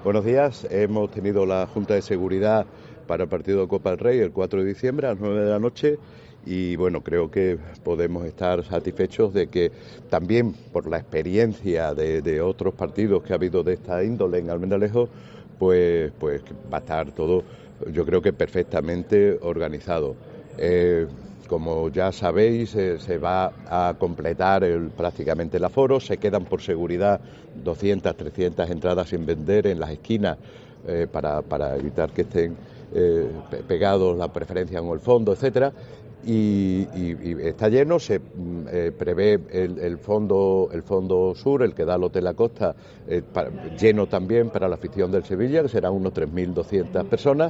Buenos días. Hemos tenido la Junta de Seguridad para el partido de Copa del Rey el 4 de diciembre a las 9 de la noche y bueno, creo que podemos estar satisfechos de que también por la experiencia de otros partidos que ha habido de esta índole en Almendralejo, pues va a estar todo, yo creo que perfectamente organizado. Como ya sabéis, se va a completar prácticamente el aforo, se quedan por seguridad 200, 300 entradas sin vender en las esquinas para evitar que estén pegados la preferencia en el fondo, etcétera. Y está lleno, se prevé el fondo sur, el que da al Hotel La Costa, lleno también para la afición del Sevilla, que serán unos 3.200 personas.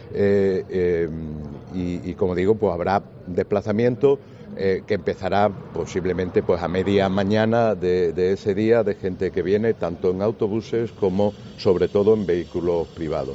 Y como digo, pues habrá desplazamiento que empezará posiblemente pues a media mañana de ese día, de gente que viene tanto en autobuses como sobre todo en vehículos privados.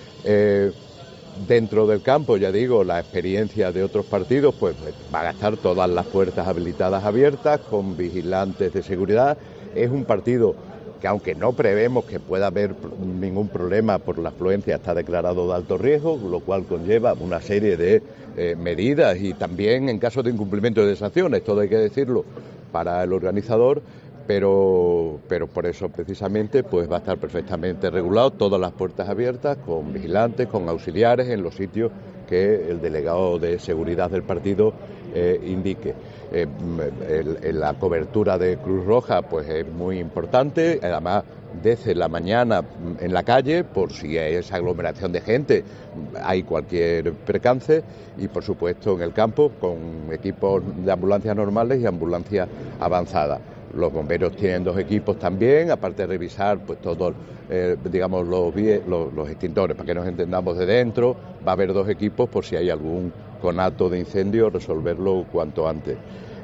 Dentro del campo, ya digo, la experiencia de otros partidos, pues van a estar todas las puertas habilitadas abiertas con vigilantes de seguridad. Es un partido que, aunque no prevemos que pueda haber ningún problema por la afluencia, está declarado de alto riesgo, lo cual conlleva una serie de medidas y también en caso de incumplimiento de sanciones, todo hay que decirlo, para el organizador. Pero por eso precisamente pues va a estar perfectamente regulado, todas las puertas abiertas, con vigilantes, con auxiliares en los sitios que el delegado de seguridad del partido indique. La cobertura de Cruz Roja pues es muy importante, además desde la mañana en la calle, por si hay esa aglomeración de gente, hay cualquier percance, y por supuesto en el campo con equipos de ambulancias normales y ambulancias avanzadas. Los bomberos tienen 2 equipos también, aparte de revisar pues todos digamos los extintores, para que nos entendamos de dentro. Va a haber 2 equipos por si hay algún conato de incendio, resolverlo cuanto antes.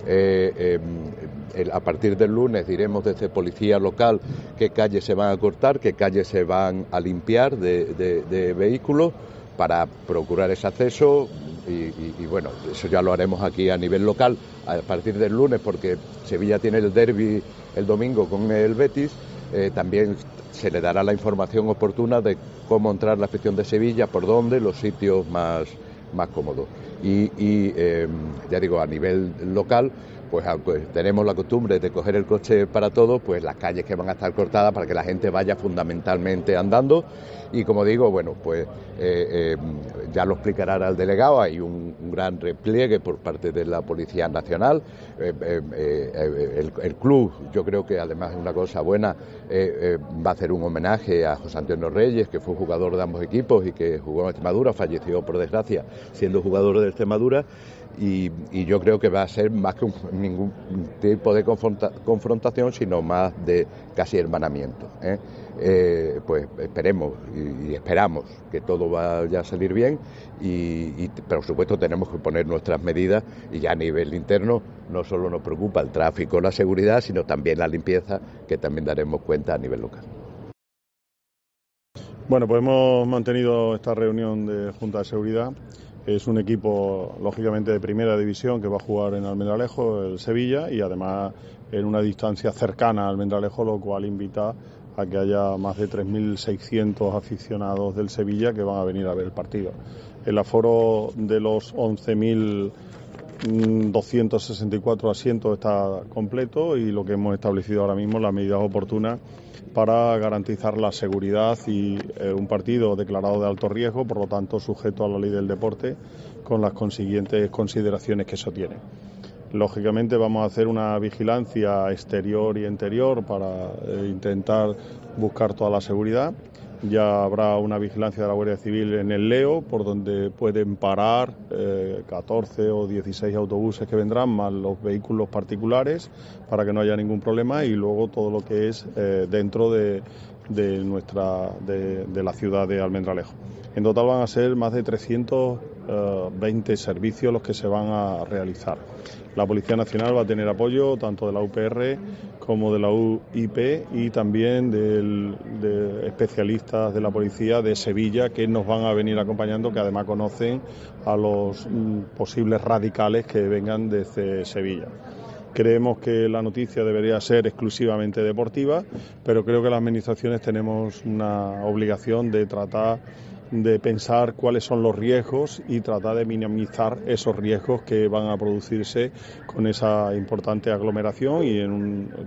A partir del lunes diremos desde policía local qué calles se van a cortar, qué calles se van a limpiar de vehículos para procurar ese acceso. Y bueno, eso ya lo haremos aquí a nivel local a partir del lunes, porque Sevilla tiene el derbi el domingo con el Betis. También se le dará la información oportuna de cómo entrar la afición de Sevilla, por dónde, los sitios más cómodos. Y ya digo, a nivel local, pues tenemos la costumbre de coger el coche para todos, pues las calles que van a estar cortadas para que la gente vaya fundamentalmente andando. Y como digo, bueno, pues ya lo explicará el delegado, hay un gran repliegue por parte de la Policía Nacional. El club, yo creo que además es una cosa buena, va a hacer un homenaje a José Antonio Reyes, que fue jugador de ambos equipos y que jugó en Extremadura, falleció por desgracia siendo jugador de Extremadura. Y yo creo que va a ser más que ningún tipo de confrontación, sino más de casi hermanamiento, pues esperemos y esperamos que todo vaya a salir bien, pero por supuesto tenemos que poner nuestras medidas, y ya a nivel interno no solo nos preocupa el tráfico, la seguridad, sino también la limpieza, que también daremos cuenta a nivel local. Bueno, pues hemos mantenido esta reunión de Junta de Seguridad. Es un equipo, lógicamente, de primera división que va a jugar en Almendralejo, el Sevilla, y además en una distancia cercana a Almendralejo, lo cual invita a que haya más de 3.600 aficionados del Sevilla que van a venir a ver el partido. El aforo de los 11.264 asientos está completo, y lo que hemos establecido ahora mismo, las medidas oportunas para garantizar la seguridad, y un partido declarado de alto riesgo, por lo tanto sujeto a la ley del deporte, con las consiguientes consideraciones que eso tiene. Lógicamente vamos a hacer una vigilancia exterior y interior para intentar buscar toda la seguridad. Ya habrá una vigilancia de la Guardia Civil en el Leo, por donde pueden parar 14 o 16 autobuses que vendrán, más los vehículos particulares, para que no haya ningún problema, y luego todo lo que es dentro de la ciudad de Almendralejo. En total van a ser más de 320 servicios los que se van a realizar. La Policía Nacional va a tener apoyo tanto de la UPR como de la UIP, y también de especialistas de la policía de Sevilla, que nos van a venir acompañando, que además conocen a los posibles radicales que vengan desde Sevilla. Creemos que la noticia debería ser exclusivamente deportiva, pero creo que las administraciones tenemos una obligación de tratar de pensar cuáles son los riesgos y tratar de minimizar esos riesgos que van a producirse con esa importante aglomeración y en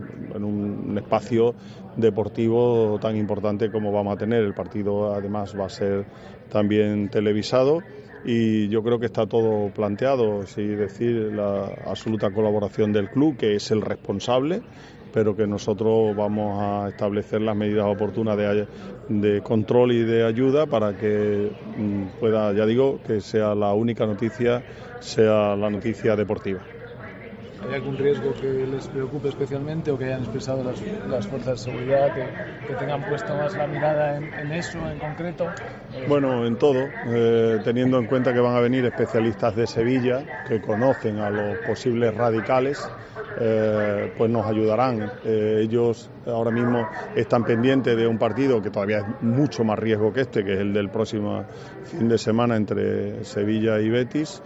un espacio deportivo tan importante como vamos a tener. El partido además va a ser también televisado y yo creo que está todo planteado, es decir, la absoluta colaboración del club, que es el responsable, pero que nosotros vamos a establecer las medidas oportunas de control y de ayuda para que pueda, ya digo, que sea la única noticia, sea la noticia deportiva. ¿Hay algún riesgo que les preocupe especialmente o que hayan expresado las fuerzas de seguridad, que tengan puesto más la mirada en eso en concreto? Bueno, en todo, teniendo en cuenta que van a venir especialistas de Sevilla que conocen a los posibles radicales, pues nos ayudarán. Ellos ahora mismo están pendientes de un partido que todavía es mucho más riesgo que este, que es el del próximo fin de semana entre Sevilla y Betis.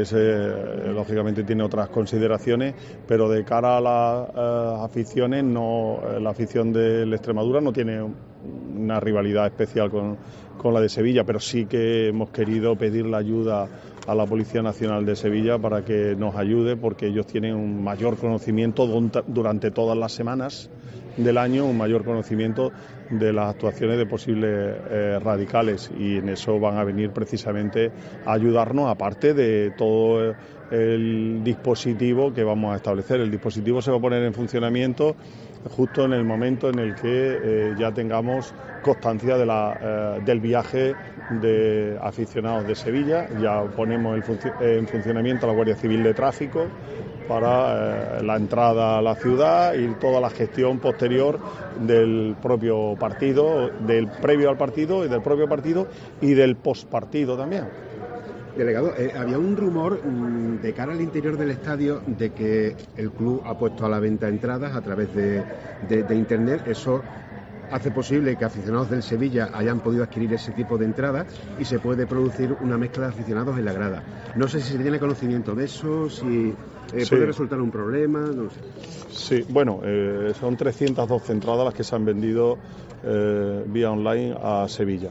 Ese, lógicamente, tiene otras consideraciones, pero de cara a las aficiones, la afición del Extremadura no tiene una rivalidad especial con la de Sevilla, pero sí que hemos querido pedir la ayuda a la Policía Nacional de Sevilla para que nos ayude, porque ellos tienen un mayor conocimiento durante todas las semanas del año, un mayor conocimiento de las actuaciones de posibles radicales, y en eso van a venir precisamente a ayudarnos, aparte de todo el dispositivo que vamos a establecer. El dispositivo se va a poner en funcionamiento justo en el momento en el que ya tengamos constancia del viaje de aficionados de Sevilla. Ya ponemos en funcionamiento la Guardia Civil de Tráfico para la entrada a la ciudad y toda la gestión posterior del propio partido, del previo al partido y del propio partido y del postpartido también. Delegado, había un rumor de cara al interior del estadio de que el club ha puesto a la venta entradas a través de internet. Eso hace posible que aficionados del Sevilla hayan podido adquirir ese tipo de entradas y se puede producir una mezcla de aficionados en la grada. No sé si se tiene conocimiento de eso, si puede resultar un problema, no lo sé. Sí, bueno, son 312 entradas las que se han vendido vía online a Sevilla.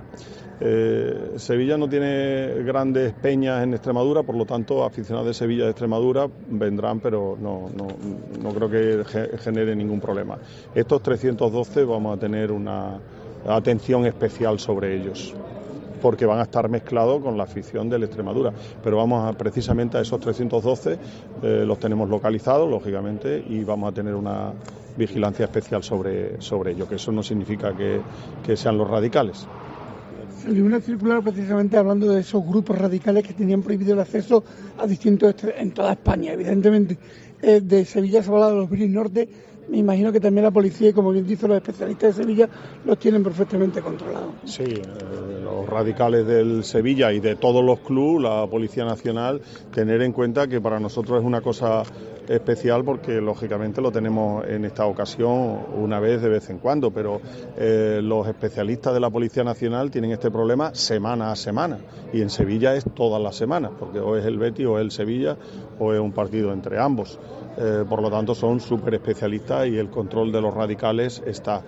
Sevilla no tiene grandes peñas en Extremadura, por lo tanto aficionados de Sevilla de Extremadura vendrán, pero no creo que genere ningún problema. Estos 312 vamos a tener una atención especial sobre ellos, porque van a estar mezclados con la afición del Extremadura, pero precisamente a esos 312 los tenemos localizados, lógicamente, y vamos a tener una vigilancia especial sobre ello, que eso no significa que sean los radicales. Salió una circular precisamente hablando de esos grupos radicales que tenían prohibido el acceso a distintos en toda España. Evidentemente, de Sevilla se ha hablado de los Brits Norte. Me imagino que también la policía y, como bien dicen los especialistas de Sevilla, los tienen perfectamente controlados. Sí, los radicales del Sevilla y de todos los clubes, la Policía Nacional, tener en cuenta que para nosotros es una cosa especial porque lógicamente lo tenemos en esta ocasión una vez de vez en cuando, pero los especialistas de la Policía Nacional tienen este problema semana a semana, y en Sevilla es todas las semanas, porque o es el Betis o es el Sevilla o es un partido entre ambos. Por lo tanto son súper especialistas y el control de los radicales está.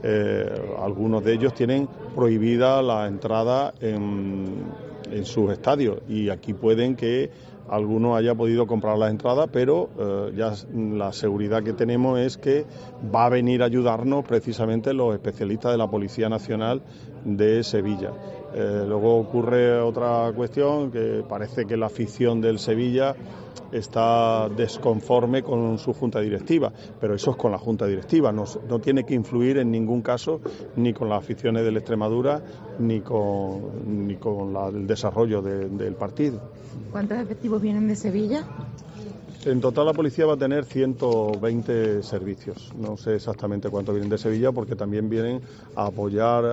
Algunos de ellos tienen prohibida la entrada en sus estadios, y aquí pueden que alguno haya podido comprar las entradas, pero ya la seguridad que tenemos es que va a venir a ayudarnos precisamente los especialistas de la Policía Nacional de Sevilla. Luego ocurre otra cuestión, que parece que la afición del Sevilla está desconforme con su junta directiva, pero eso es con la junta directiva, no tiene que influir en ningún caso ni con las aficiones del Extremadura ni con el desarrollo del partido. ¿Cuántos efectivos vienen de Sevilla? En total la policía va a tener 120 servicios. No sé exactamente cuántos vienen de Sevilla, porque también vienen a apoyar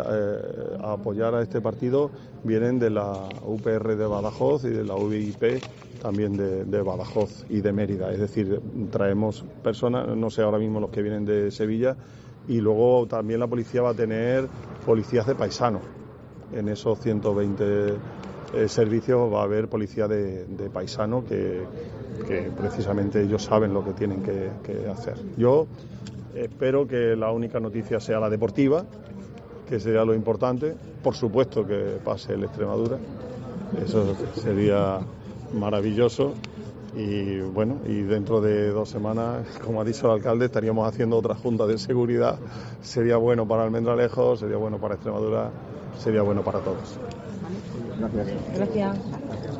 a este partido. Vienen de la UPR de Badajoz y de la UIP también de Badajoz y de Mérida. Es decir, traemos personas, no sé ahora mismo los que vienen de Sevilla, y luego también la policía va a tener policías de paisanos en esos 120 servicios va a haber policía de paisano que precisamente ellos saben lo que tienen que hacer. Yo espero que la única noticia sea la deportiva, que sería lo importante. Por supuesto que pase el Extremadura, eso sería maravilloso. Y bueno, y dentro de 2 semanas, como ha dicho el alcalde, estaríamos haciendo otra junta de seguridad. Sería bueno para Almendralejo, sería bueno para Extremadura, sería bueno para todos. Gracias.